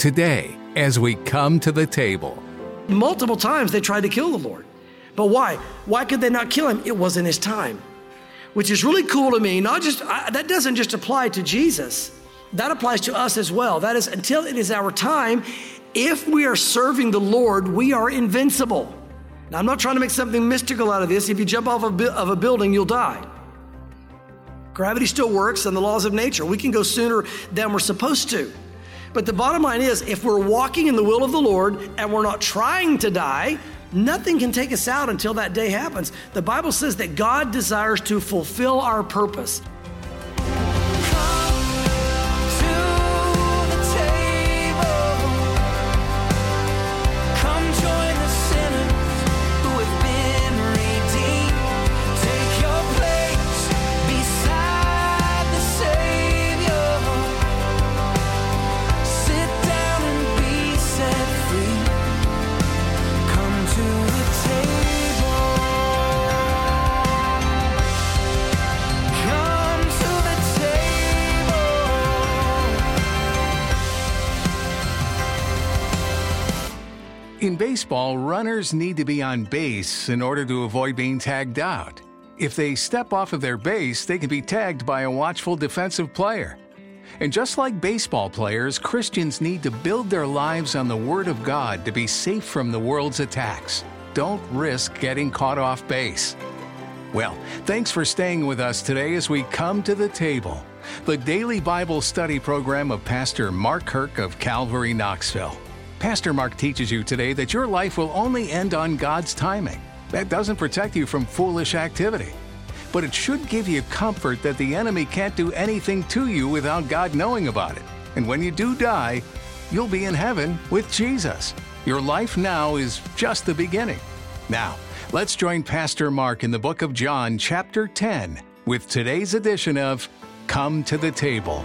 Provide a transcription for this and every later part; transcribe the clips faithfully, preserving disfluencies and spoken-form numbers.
today as we come to the table. Multiple times they tried to kill the Lord. But why? Why could they not kill him? It wasn't his time. Which is really cool to me. Not just I, that doesn't just apply to Jesus. That applies to us as well. That is, until it is our time, if we are serving the Lord, we are invincible. Now, I'm not trying to make something mystical out of this. If you jump off a, of a building, you'll die. Gravity still works and the laws of nature. We can go sooner than we're supposed to. But the bottom line is, if we're walking in the will of the Lord and we're not trying to die, nothing can take us out until that day happens. The Bible says that God desires to fulfill our purpose. In baseball, runners need to be on base in order to avoid being tagged out. If they step off of their base, they can be tagged by a watchful defensive player. And just like baseball players, Christians need to build their lives on the Word of God to be safe from the world's attacks. Don't risk getting caught off base. Well, thanks for staying with us today as we come to the table, the daily Bible study program of Pastor Mark Kirk of Calvary, Knoxville. Pastor Mark teaches you today that your life will only end on God's timing. That doesn't protect you from foolish activity. But it should give you comfort that the enemy can't do anything to you without God knowing about it. And when you do die, you'll be in heaven with Jesus. Your life now is just the beginning. Now, let's join Pastor Mark in the book of John, chapter ten, with today's edition of Come to the Table.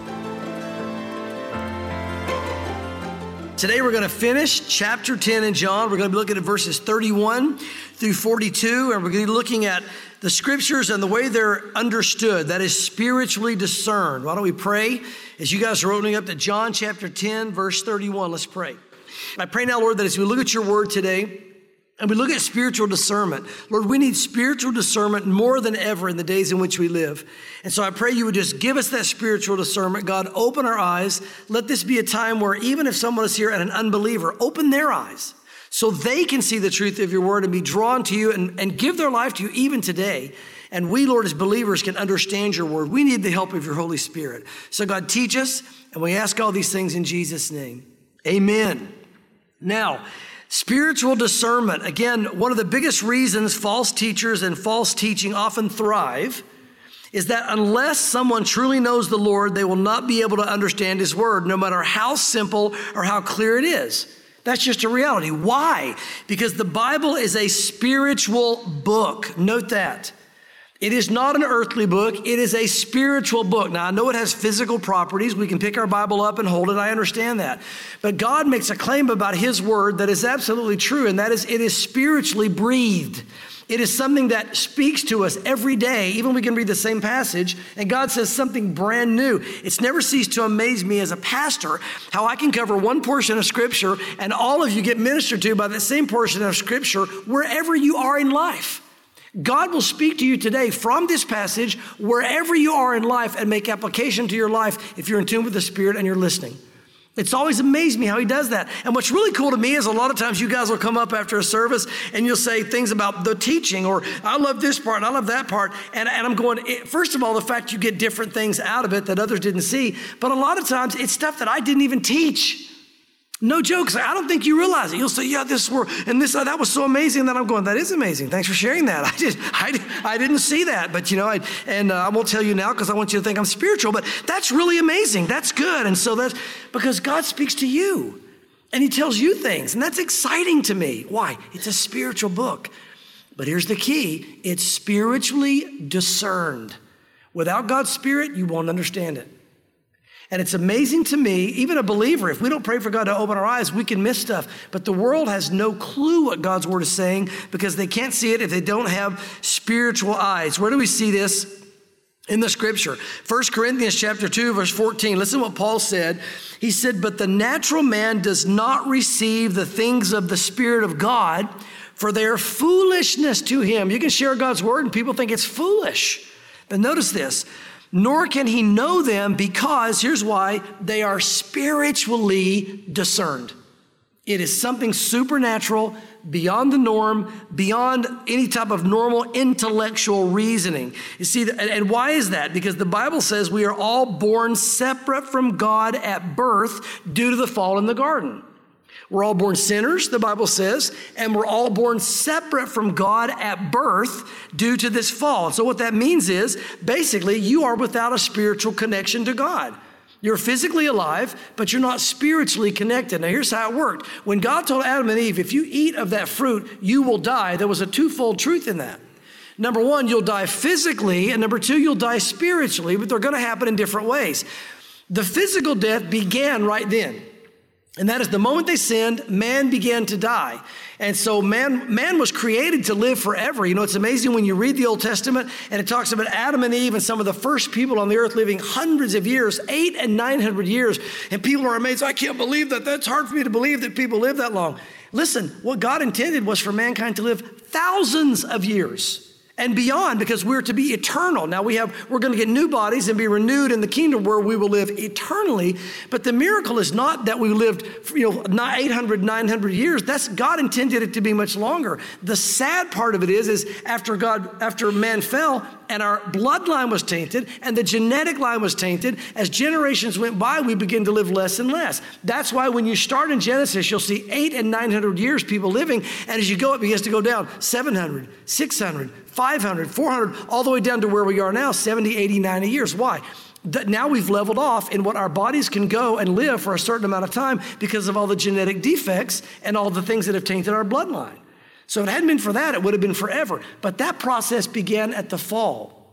Today we're going to finish chapter ten in John. We're going to be looking at verses thirty-one through forty-two, and we're going to be looking at the scriptures and the way they're understood, that is spiritually discerned. Why don't we pray as you guys are opening up to John chapter ten, verse thirty-one. Let's pray. I pray now, Lord, that as we look at your word today, and we look at spiritual discernment, Lord, we need spiritual discernment more than ever in the days in which we live. And so I pray you would just give us that spiritual discernment. God, open our eyes. Let this be a time where even if someone is here and an unbeliever, open their eyes so they can see the truth of your word and be drawn to you and, and give their life to you even today. And we, Lord, as believers can understand your word. We need the help of your Holy Spirit. So God, teach us, and we ask all these things in Jesus' name. Amen. Now, spiritual discernment. Again, one of the biggest reasons false teachers and false teaching often thrive is that unless someone truly knows the Lord, they will not be able to understand his word, no matter how simple or how clear it is. That's just a reality. Why? Because the Bible is a spiritual book. Note that. It is not an earthly book. It is a spiritual book. Now, I know it has physical properties. We can pick our Bible up and hold it. I understand that. But God makes a claim about his word that is absolutely true, and that is it is spiritually breathed. It is something that speaks to us every day. Even we can read the same passage, and God says something brand new. It's never ceased to amaze me as a pastor how I can cover one portion of Scripture, and all of you get ministered to by that same portion of Scripture wherever you are in life. God will speak to you today from this passage wherever you are in life and make application to your life if you're in tune with the Spirit and you're listening. It's always amazed me how he does that. And what's really cool to me is a lot of times you guys will come up after a service and you'll say things about the teaching, or I love this part and I love that part. And, and I'm going, first of all, the fact you get different things out of it that others didn't see. But a lot of times it's stuff that I didn't even teach. No jokes. I don't think you realize it. You'll say, yeah, this were, and this, uh, that was so amazing. That I'm going, that is amazing. Thanks for sharing that. I just, I, I didn't see that, but you know, I, and uh, I won't tell you now because I want you to think I'm spiritual, but that's really amazing. That's good. And so that's because God speaks to you and he tells you things, and that's exciting to me. Why? It's a spiritual book. But here's the key. It's spiritually discerned. Without God's Spirit, you won't understand it. And it's amazing to me, even a believer, if we don't pray for God to open our eyes, we can miss stuff. But the world has no clue what God's word is saying because they can't see it if they don't have spiritual eyes. Where do we see this? in the scripture. First Corinthians chapter two, verse fourteen. Listen to what Paul said. He said, but the natural man does not receive the things of the Spirit of God, for they are foolishness to him. You can share God's word and people think it's foolish. But notice this, nor can he know them because, here's why, they are spiritually discerned. It is something supernatural, beyond the norm, beyond any type of normal intellectual reasoning. You see, and why is that? Because the Bible says we are all born separate from God at birth due to the fall in the garden. We're all born sinners, the Bible says, and we're all born separate from God at birth due to this fall. So what that means is, basically, you are without a spiritual connection to God. You're physically alive, but you're not spiritually connected. Now, here's how it worked. When God told Adam and Eve, if you eat of that fruit, you will die, there was a twofold truth in that. Number one, you'll die physically, and number two, you'll die spiritually, but they're going to happen in different ways. The physical death began right then. And that is the moment they sinned, man began to die. And so man, man was created to live forever. You know, it's amazing when you read the Old Testament and it talks about Adam and Eve and some of the first people on the earth living hundreds of years, eight and nine hundred years. And people are amazed. I can't believe that. That's hard for me to believe that people live that long. Listen, what God intended was for mankind to live thousands of years and beyond, because we're to be eternal. Now we have, we're going to get new bodies and be renewed in the kingdom where we will live eternally. But the miracle is not that we lived, you know, eight hundred, nine hundred years. That's, God intended it to be much longer. The sad part of it is, is after God, after man fell and our bloodline was tainted and the genetic line was tainted, as generations went by, we begin to live less and less. That's why when you start in Genesis, you'll see eight and nine hundred years people living. And as you go, it begins to go down seven hundred, six hundred, five hundred, four hundred, all the way down to where we are now, seventy, eighty, ninety years. Why? That now we've leveled off in what our bodies can go and live for a certain amount of time because of all the genetic defects and all the things that have tainted our bloodline. So if it hadn't been for that, it would have been forever. But that process began at the fall.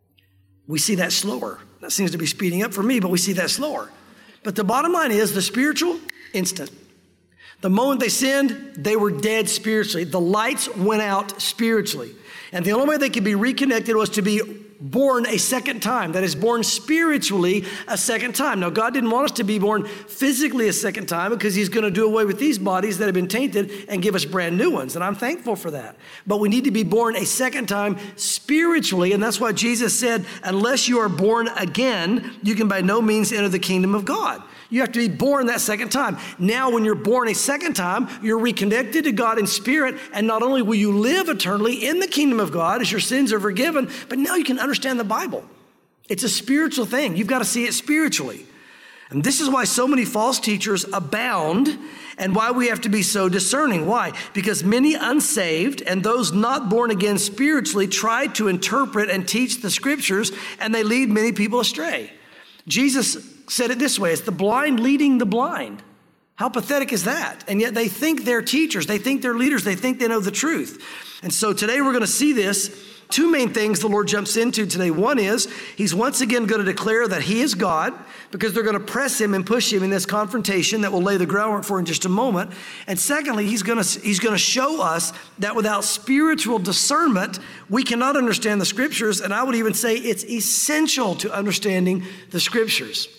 We see that slower. That seems to be speeding up for me, but we see that slower. But the bottom line is the spiritual, instant. The moment they sinned, they were dead spiritually. The lights went out spiritually. And the only way they could be reconnected was to be born a second time. That is, born spiritually a second time. Now, God didn't want us to be born physically a second time because he's going to do away with these bodies that have been tainted and give us brand new ones. And I'm thankful for that. But we need to be born a second time spiritually. And that's why Jesus said, unless you are born again, you can by no means enter the kingdom of God. You have to be born that second time. Now, when you're born a second time, you're reconnected to God in spirit. And not only will you live eternally in the kingdom of God as your sins are forgiven, but now you can understand the Bible. It's a spiritual thing. You've got to see it spiritually. And this is why so many false teachers abound and why we have to be so discerning. Why? Because many unsaved and those not born again spiritually try to interpret and teach the scriptures, and they lead many people astray. Jesus said it this way, it's the blind leading the blind. How pathetic is that? And yet they think they're teachers, they think they're leaders, they think they know the truth. And so today we're going to see this. Two main things the Lord jumps into today. One is he's once again going to declare that he is God because they're going to press him and push him in this confrontation that we'll lay the groundwork for in just a moment. And secondly, he's going to, he's going to show us that without spiritual discernment, we cannot understand the scriptures. And I would even say it's essential to understanding the scriptures.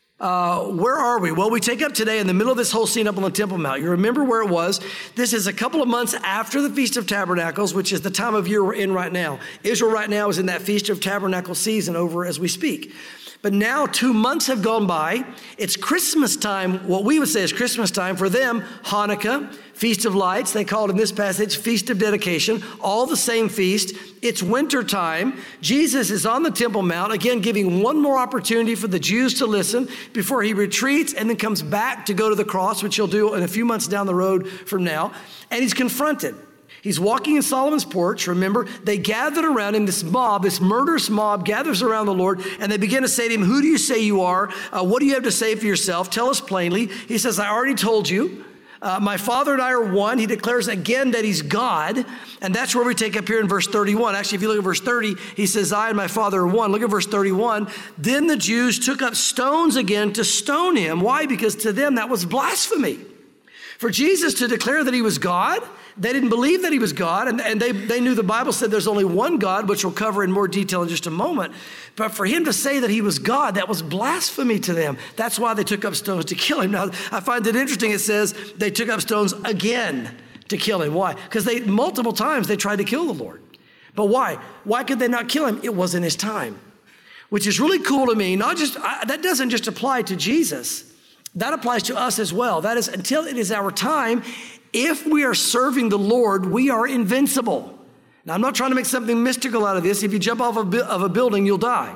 Uh, where are we? Well, we take up today in the middle of this whole scene up on the Temple Mount. You remember where it was. This is a couple of months after the Feast of Tabernacles, which is the time of year we're in right now. Israel right now is in that Feast of Tabernacle season over as we speak. But now two months have gone by. It's Christmas time. What we would say is Christmas time. For them, Hanukkah, Feast of Lights. They call it in this passage Feast of Dedication. All the same feast. It's winter time. Jesus is on the Temple Mount, again, giving one more opportunity for the Jews to listen before he retreats and then comes back to go to the cross, which he'll do in a few months down the road from now. And he's confronted. He's walking in Solomon's porch. Remember, they gathered around him. This mob, this murderous mob gathers around the Lord, and they begin to say to him, who do you say you are? Uh, what do you have to say for yourself? Tell us plainly. He says, I already told you. Uh, my Father and I are one. He declares again that he's God. And that's where we take up here in verse thirty-one. Actually, if you look at verse thirty, he says, I and my Father are one. Look at verse thirty-one. Then the Jews took up stones again to stone him. Why? Because to them that was blasphemy. For Jesus to declare that he was God, they didn't believe that he was God, and, and they, they knew the Bible said there's only one God, which we'll cover in more detail in just a moment. But for him to say that he was God, that was blasphemy to them. That's why they took up stones to kill him. Now, I find it interesting. It says they took up stones again to kill him. Why? Because they multiple times they tried to kill the Lord. But why? Why could they not kill him? It wasn't his time, which is really cool to me. Not just I, that doesn't just apply to Jesus. That applies to us as well. That is, until it is our time, if we are serving the Lord, we are invincible. Now, I'm not trying to make something mystical out of this. If you jump off of a building, you'll die.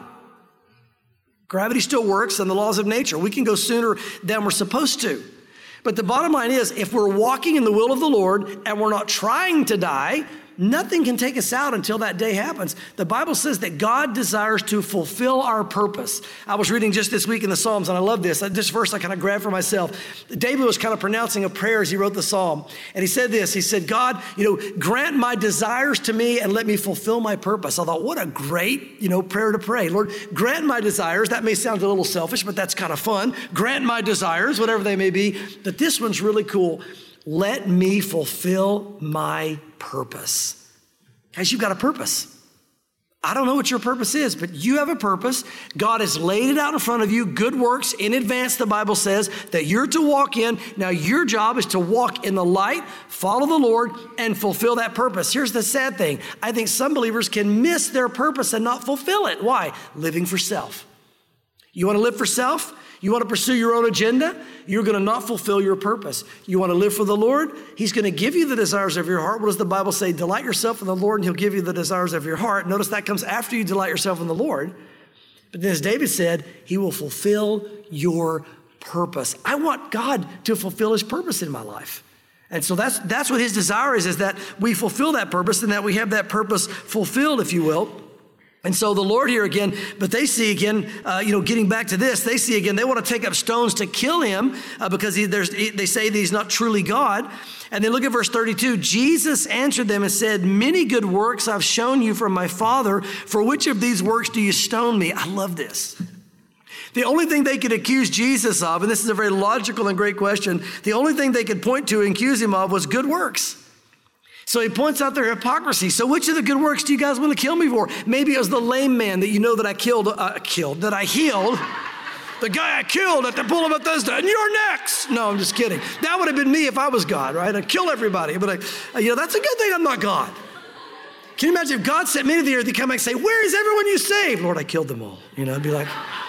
Gravity still works and the laws of nature. We can go sooner than we're supposed to. But the bottom line is, if we're walking in the will of the Lord and we're not trying to die, nothing can take us out until that day happens. The Bible says that God desires to fulfill our purpose. I was reading just this week in the Psalms, and I love this. This verse I kind of grabbed for myself. David was kind of pronouncing a prayer as he wrote the Psalm. And he said this, he said, God, you know, grant my desires to me and let me fulfill my purpose. I thought, what a great, you know, prayer to pray. Lord, grant my desires. That may sound a little selfish, but that's kind of fun. Grant my desires, whatever they may be. But this one's really cool. Let me fulfill my purpose. Guys, you've got a purpose. I don't know what your purpose is, but you have a purpose. God has laid it out in front of you, good works in advance, the Bible says, that you're to walk in. Now, your job is to walk in the light, follow the Lord, and fulfill that purpose. Here's the sad thing. I think some believers can miss their purpose and not fulfill it. Why? Living for self. You want to live for self? You want to pursue your own agenda? You're going to not fulfill your purpose. You want to live for the Lord? He's going to give you the desires of your heart. What does the Bible say? Delight yourself in the Lord, and he'll give you the desires of your heart. Notice that comes after you delight yourself in the Lord. But then as David said, he will fulfill your purpose. I want God to fulfill his purpose in my life. And so that's that's what his desire is, is that we fulfill that purpose and that we have that purpose fulfilled, if you will. And so the Lord here again, but they see again, uh, you know, getting back to this, they see again, they want to take up stones to kill him uh, because he, there's, he, they say that he's not truly God. And then look at verse thirty-two. Jesus answered them and said, many good works I've shown you from my Father. For which of these works do you stone me? I love this. The only thing they could accuse Jesus of, and this is a very logical and great question, the only thing they could point to and accuse him of was good works. So he points out their hypocrisy. So which of the good works do you guys want to kill me for? Maybe it was the lame man that you know that I killed, uh, killed, that I healed. The guy I killed at the pool of Bethesda, and you're next. No, I'm just kidding. That would have been me if I was God, right? I'd kill everybody. But, I, you know, that's a good thing I'm not God. Can you imagine if God sent me to the earth, he'd come back and say, where is everyone you saved? Lord, I killed them all. You know, I'd be like,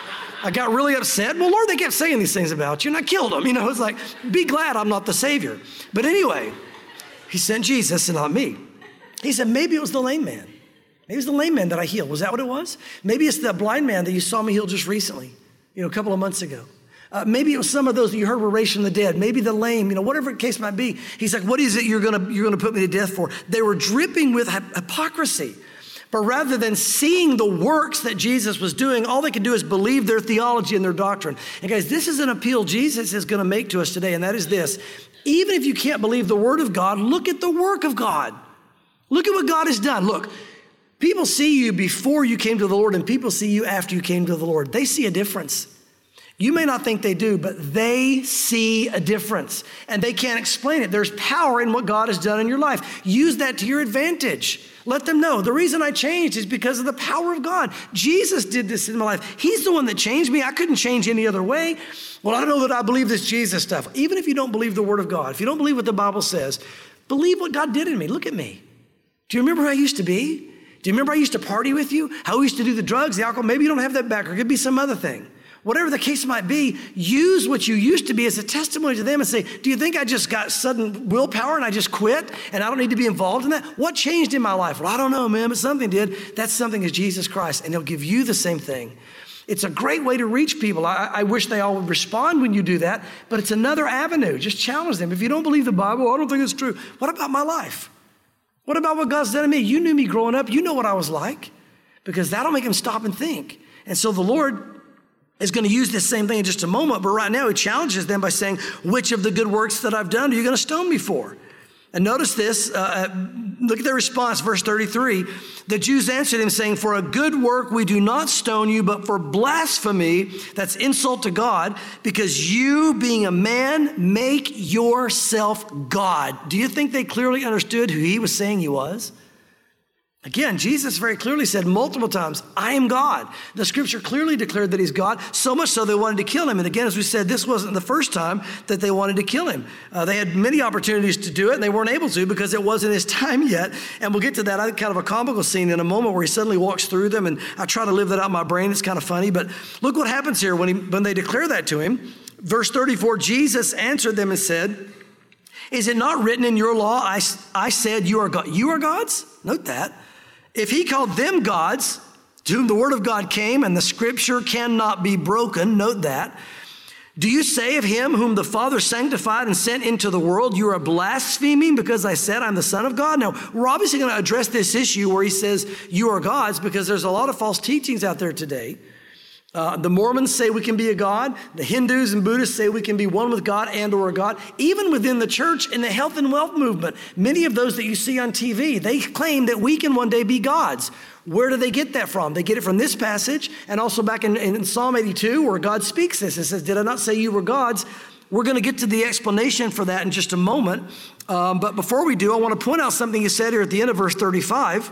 I got really upset. Well, Lord, they kept saying these things about you, and I killed them. You know, it's like, be glad I'm not the Savior. But anyway, he sent Jesus and not me. He said, maybe it was the lame man. Maybe it was the lame man that I healed. Was that what it was? Maybe it's the blind man that you saw me heal just recently, you know, a couple of months ago. Uh, maybe it was some of those that you heard were raised from the dead. Maybe the lame, you know, whatever the case might be. He's like, what is it you're gonna you're gonna put me to death for? They were dripping with hypocrisy. But rather than seeing the works that Jesus was doing, all they could do is believe their theology and their doctrine. And guys, this is an appeal Jesus is going to make to us today, and that is this. Even if you can't believe the word of God, look at the work of God. Look at what God has done. Look, people see you before you came to the Lord, and people see you after you came to the Lord. They see a difference. You may not think they do, but they see a difference, and they can't explain it. There's power in what God has done in your life. Use that to your advantage. Let them know the reason I changed is because of the power of God. Jesus did this in my life. He's the one that changed me. I couldn't change any other way. Well, I don't know that I believe this Jesus stuff. Even if you don't believe the word of God, if you don't believe what the Bible says, believe what God did in me. Look at me. Do you remember who I used to be? Do you remember I used to party with you? How we used to do the drugs, the alcohol? Maybe you don't have that back, or it could be some other thing. Whatever the case might be, use what you used to be as a testimony to them and say, do you think I just got sudden willpower and I just quit and I don't need to be involved in that? What changed in my life? Well, I don't know, man, but something did. That something is Jesus Christ, and he'll give you the same thing. It's a great way to reach people. I, I wish they all would respond when you do that, but it's another avenue. Just challenge them. If you don't believe the Bible, I don't think it's true. What about my life? What about what God's done to me? You knew me growing up. You know what I was like, because that'll make them stop and think. And so the Lord is going to use this same thing in just a moment, but right now he challenges them by saying, which of the good works that I've done are you going to stone me for? And notice this, uh, look at their response, verse thirty-three. The Jews answered him saying, for a good work we do not stone you, but for blasphemy, that's insult to God, because you being a man make yourself God. Do you think they clearly understood who he was saying he was? Again, Jesus very clearly said multiple times, I am God. The scripture clearly declared that he's God, so much so they wanted to kill him. And again, as we said, this wasn't the first time that they wanted to kill him. Uh, they had many opportunities to do it, and they weren't able to because it wasn't his time yet. And we'll get to that. I think kind of a comical scene in a moment where he suddenly walks through them, and I try to live that out in my brain. It's kind of funny. But look what happens here when, he, when they declare that to him. Verse thirty-four, Jesus answered them and said, is it not written in your law, I, I said you are God? You are gods? Note that. If he called them gods, to whom the word of God came, and the scripture cannot be broken, note that. Do you say of him whom the Father sanctified and sent into the world, you are blaspheming because I said I'm the Son of God? Now, we're obviously going to address this issue where he says you are gods, because there's a lot of false teachings out there today. Uh, the Mormons say we can be a God. The Hindus and Buddhists say we can be one with God and or a God. Even within the church in the health and wealth movement, many of those that you see on T V, they claim that we can one day be gods. Where do they get that from? They get it from this passage, and also back in, in Psalm eighty-two where God speaks this. It says, did I not say you were gods? We're going to get to the explanation for that in just a moment. Um, but before we do, I want to point out something he said here at the end of verse thirty-five.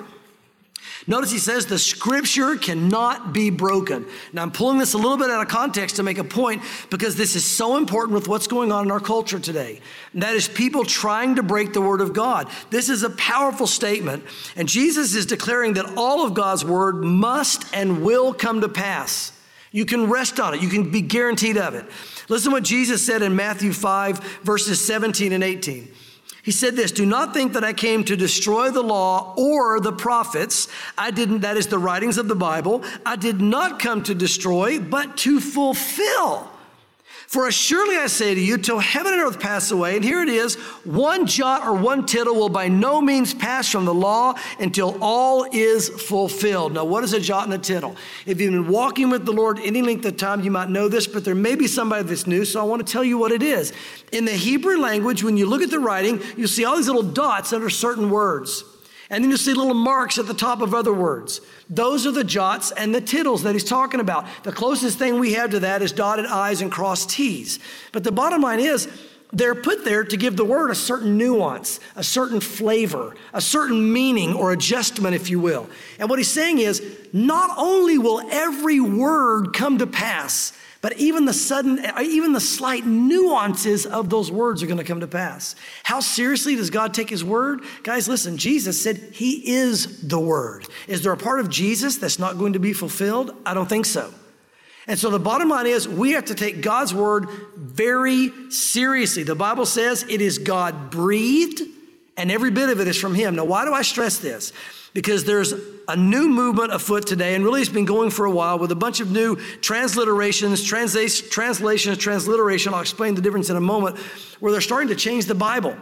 Notice he says the scripture cannot be broken. Now I'm pulling this a little bit out of context to make a point, because this is so important with what's going on in our culture today. And that is people trying to break the word of God. This is a powerful statement. And Jesus is declaring that all of God's word must and will come to pass. You can rest on it. You can be guaranteed of it. Listen to what Jesus said in Matthew five, verses seventeen and eighteen. He said this, do not think that I came to destroy the law or the prophets. I didn't, that is the writings of the Bible. I did not come to destroy, but to fulfill. For surely I say to you, till heaven and earth pass away, and here it is, one jot or one tittle will by no means pass from the law until all is fulfilled. Now, what is a jot and a tittle? If you've been walking with the Lord any length of time, you might know this, but there may be somebody that's new, so I want to tell you what it is. In the Hebrew language, when you look at the writing, you see all these little dots under certain words. And then you see little marks at the top of other words. Those are the jots and the tittles that he's talking about. The closest thing we have to that is dotted I's and crossed T's. But the bottom line is, they're put there to give the word a certain nuance, a certain flavor, a certain meaning or adjustment, if you will. And what he's saying is, not only will every word come to pass, but even the sudden, even the slight nuances of those words are going to come to pass. How seriously does God take his word? Guys, listen, Jesus said he is the word. Is there a part of Jesus that's not going to be fulfilled? I don't think so. And so the bottom line is we have to take God's word very seriously. The Bible says it is God breathed, and every bit of it is from him. Now, why do I stress this? Because there's a new movement afoot today, and really it's been going for a while, with a bunch of new transliterations, translations, translations, transliteration. I'll explain the difference in a moment, where they're starting to change the Bible.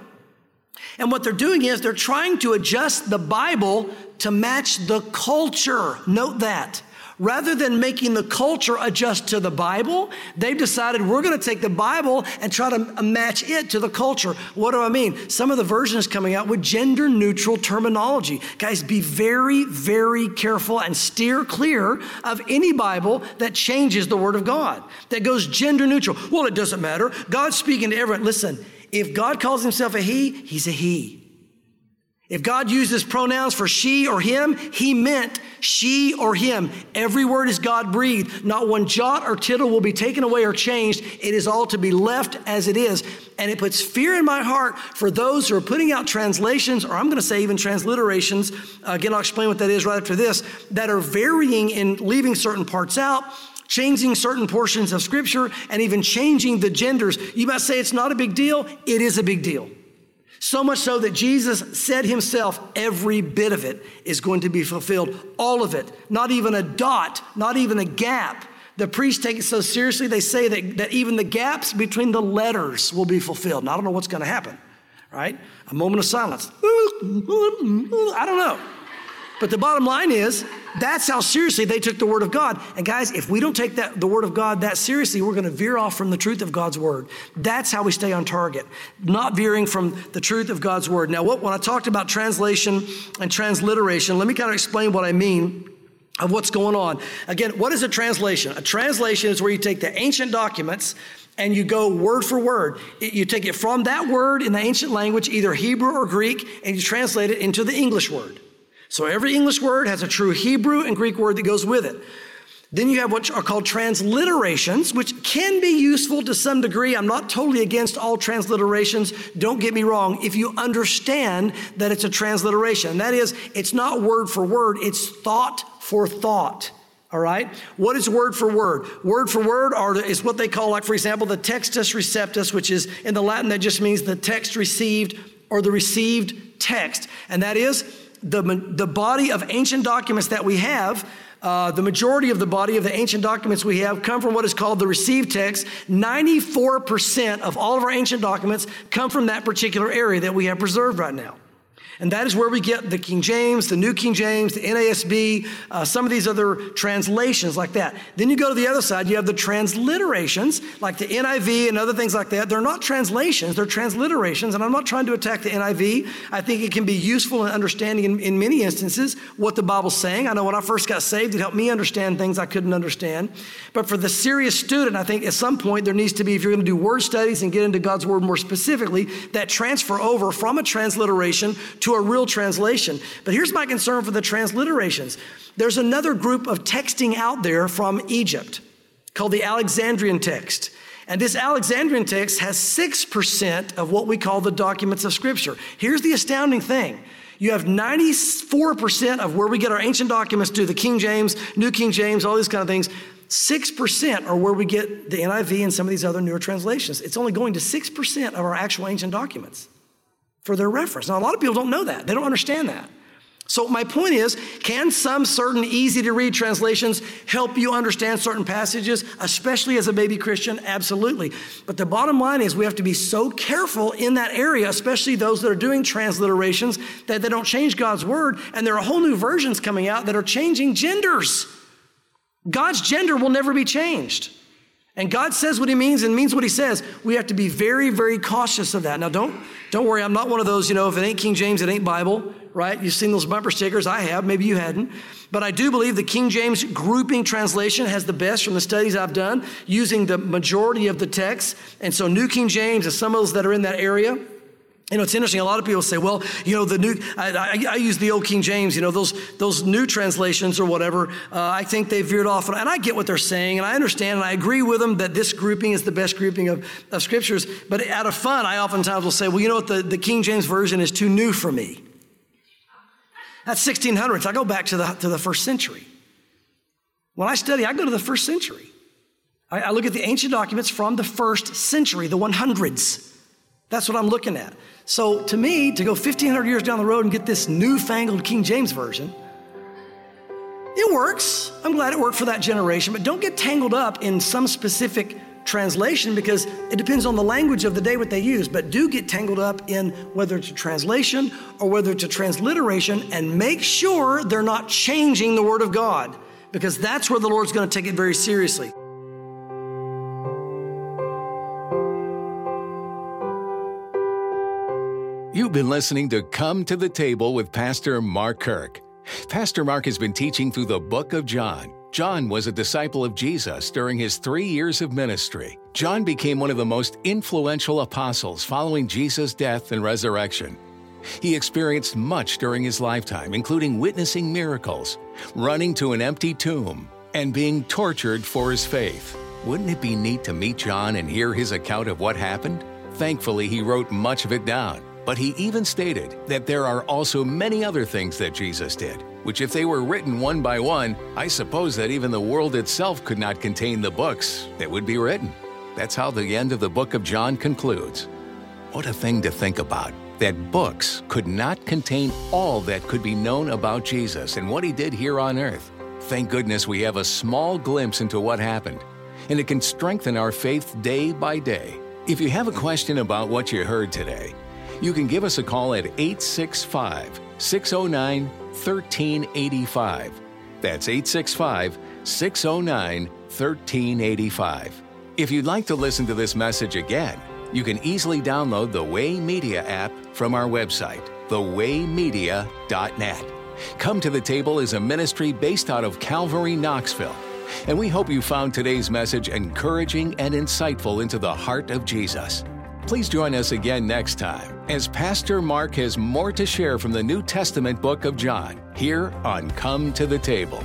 And what they're doing is they're trying to adjust the Bible to match the culture. Note that. Rather than making the culture adjust to the Bible, they've decided we're going to take the Bible and try to match it to the culture. What do I mean? Some of the versions coming out with gender neutral terminology. Guys, be very, very careful and steer clear of any Bible that changes the word of God, that goes gender neutral. Well, it doesn't matter. God's speaking to everyone. Listen, if God calls himself a he, he's a he. If God uses pronouns for she or him, he meant she or him. Every word is God breathed. Not one jot or tittle will be taken away or changed. It is all to be left as it is. And it puts fear in my heart for those who are putting out translations, or I'm going to say even transliterations. Again, I'll explain what that is right after this, that are varying in leaving certain parts out, changing certain portions of scripture, and even changing the genders. You might say it's not a big deal. It is a big deal. So much so that Jesus said himself, every bit of it is going to be fulfilled. All of it. Not even a dot, not even a gap. The priests take it so seriously, they say that, that even the gaps between the letters will be fulfilled. Now, I don't know what's going to happen, right? A moment of silence. I don't know. But the bottom line is, That's how seriously they took the Word of God. And guys, if we don't take that the Word of God that seriously, we're going to veer off from the truth of God's Word. That's how we stay on target, not veering from the truth of God's Word. Now, what, when I talked about translation and transliteration, let me kind of explain what I mean of what's going on. Again, what is a translation? A translation is where you take the ancient documents and you go word for word. It, you take it from that word in the ancient language, either Hebrew or Greek, and you translate it into the English word. So every English word has a true Hebrew and Greek word that goes with it. Then you have what are called transliterations, which can be useful to some degree. I'm not totally against all transliterations. Don't get me wrong. If you understand that it's a transliteration, that is, it's not word for word, it's thought for thought. All right? What is word for word? Word for word are, is what they call, like, for example, the textus receptus, which is in the Latin, that just means the text received or the received text. And that is the, the body of ancient documents that we have. Uh, the majority of the body of the ancient documents we have come from what is called the received text. ninety-four percent of all of our ancient documents come from that particular area that we have preserved right now. And that is where we get the King James, the New King James, the N A S B, uh, some of these other translations like that. Then you go to the other side, you have the transliterations, like the N I V and other things like that. They're not translations, they're transliterations. And I'm not trying to attack the N I V. I think it can be useful in understanding in, in many instances what the Bible's saying. I know when I first got saved, it helped me understand things I couldn't understand. But for the serious student, I think at some point there needs to be, if you're going to do word studies and get into God's Word more specifically, that transfer over from a transliteration to a real translation. But here's my concern for the transliterations. There's another group of texting out there from Egypt called the Alexandrian text. And this Alexandrian text has six percent of what we call the documents of Scripture. Here's the astounding thing. You have ninety-four percent of where we get our ancient documents to, the King James, New King James, all these kind of things. six percent are where we get the N I V and some of these other newer translations. It's only going to six percent of our actual ancient documents for their reference. Now, a lot of people don't know that. They don't understand that. So my point is, can some certain easy-to-read translations help you understand certain passages, especially as a baby Christian? Absolutely. But the bottom line is we have to be so careful in that area, especially those that are doing transliterations, that they don't change God's Word. And there are whole new versions coming out that are changing genders. God's gender will never be changed. And God says what He means and means what He says. We have to be very, very cautious of that. Now, don't don't worry. I'm not one of those, you know, if it ain't King James, it ain't Bible, right? You've seen those bumper stickers. I have. Maybe you hadn't. But I do believe the King James grouping translation has the best from the studies I've done, using the majority of the text. And so New King James and some of those that are in that area. You know, it's interesting. A lot of people say, well, you know, the new, I, I, I use the old King James, you know, those those new translations or whatever, uh, I think they veered off. And I get what they're saying, and I understand, and I agree with them that this grouping is the best grouping of, of scriptures. But out of fun, I oftentimes will say, well, you know what, the, the King James Version is too new for me. That's sixteen hundreds. I go back to the, to the first century. When I study, I go to the first century. I, I look at the ancient documents from the first century, the hundreds. That's what I'm looking at. So to me, to go fifteen hundred years down the road and get this newfangled King James Version, it works. I'm glad it worked for that generation, but don't get tangled up in some specific translation because it depends on the language of the day what they use, but do get tangled up in whether it's a translation or whether it's a transliteration, and make sure they're not changing the Word of God, because that's where the Lord's going to take it very seriously. You've been listening to Come to the Table with Pastor Mark Kirk. Pastor Mark has been teaching through the book of John. John was a disciple of Jesus during his three years of ministry. John became one of the most influential apostles following Jesus' death and resurrection. He experienced much during his lifetime, including witnessing miracles, running to an empty tomb, and being tortured for his faith. Wouldn't it be neat to meet John and hear his account of what happened? Thankfully, he wrote much of it down. But he even stated that there are also many other things that Jesus did, which if they were written one by one, I suppose that even the world itself could not contain the books that would be written. That's how the end of the book of John concludes. What a thing to think about, that books could not contain all that could be known about Jesus and what He did here on earth. Thank goodness we have a small glimpse into what happened, and it can strengthen our faith day by day. If you have a question about what you heard today, you can give us a call at eight six five, six oh nine, one three eight five. That's eight six five, six oh nine, one three eight five. If you'd like to listen to this message again, you can easily download the Way Media app from our website, the way media dot net. Come to the Table is a ministry based out of Calvary, Knoxville. And we hope you found today's message encouraging and insightful into the heart of Jesus. Please join us again next time as Pastor Mark has more to share from the New Testament book of John here on Come to the Table.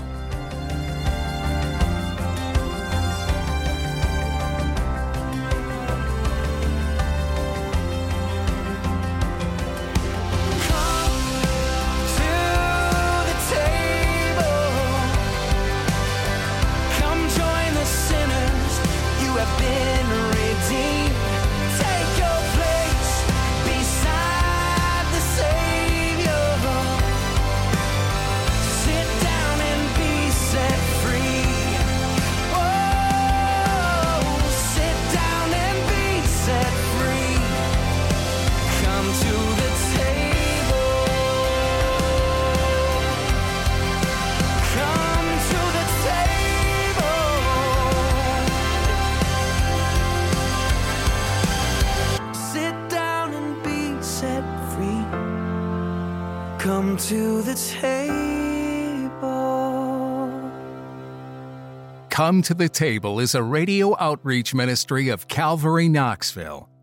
Come to the table. Come to the Table is a radio outreach ministry of Calvary, Knoxville.